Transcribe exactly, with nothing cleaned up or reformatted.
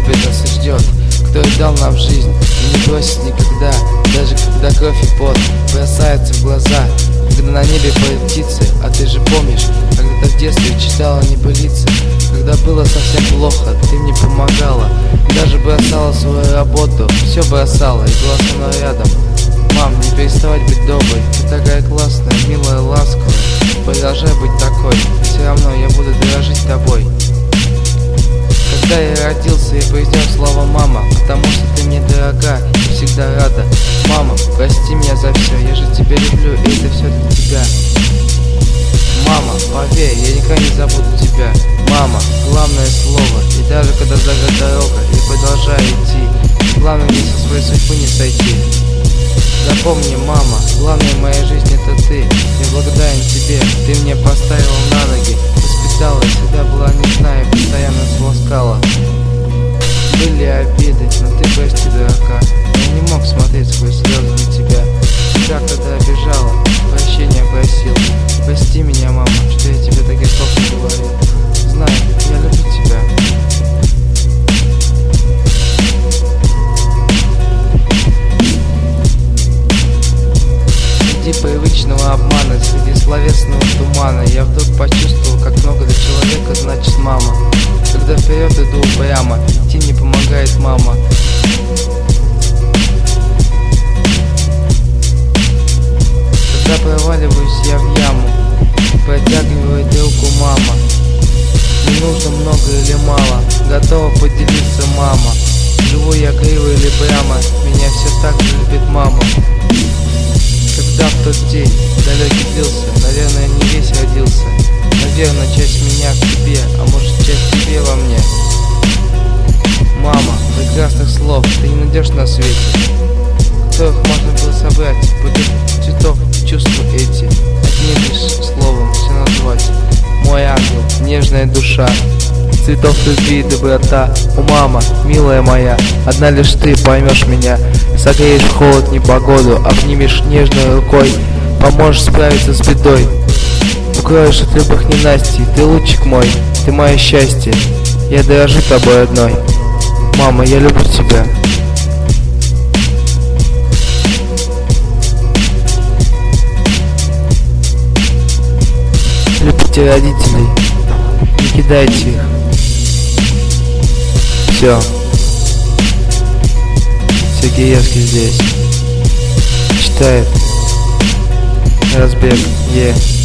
любит нас и ждет, кто и дал нам жизнь и не бросит никогда, даже когда кровь и пот бросаются в глаза, когда на небе поют птицы. А ты же помнишь, когда ты в детстве читала небылицы, когда было совсем плохо, ты мне помогала, даже бросала свою работу, все бросала и была со мной рядом. Мам, не переставать быть доброй, ты такая классная, милая, ласковая, продолжай быть такой, все равно я буду дорожить тобой. Когда я родился, я произнес слово «мама», потому что ты мне дорога и всегда рада. Мама, прости меня за все, я же тебя люблю, и это все для тебя. Мама, поверь, я никогда не забуду тебя. Мама, главное слово, и даже когда загорит дорога, я продолжаю идти, главное мне со своей судьбы не сойти. Запомни, мама, главное в моей жизни это ты. Я благодарен тебе, ты мне поставила на ноги, воспитала, всегда была нежна и постоянно ласкала. Были обиды, но ты прости, дурака, я не мог смотреть сквозь слезы на тебя. Тебя когда обижала, прощения просил. Прости меня, мама, что я тебе таких слов не говорил. Знай, я люблю тебя. Среди привычного обмана, среди словесного тумана, я вдруг почувствовал, как много для человека значит мама. Когда вперед иду прямо, идти не помогает мама. Когда проваливаюсь я в яму, протягивает руку мама. Не нужно много или мало, готова поделиться мама. Живу я криво или прямо, меня все так же любит мама. Когда в тот день далекий длился, наверное, не весь родился. Наверное, часть меня в тебе, а может часть тебе во мне. Мама, прекрасных слов ты не найдешь на свете, которых можно было собрать путем цветов и чувства эти, одним лишь словом все назвать. Мой ангел, нежная душа, цветов любви и доброта. О, мама, милая моя, одна лишь ты поймешь меня, согреешь в холод непогоду, обнимешь нежной рукой, поможешь справиться с бедой, укроешь от любых ненастий. Ты лучик мой, ты мое счастье, я дорожу тобой одной. Мама, я люблю тебя. Любите родителей, не кидайте их. Все. Сергеевский здесь. Читает Разбег Е.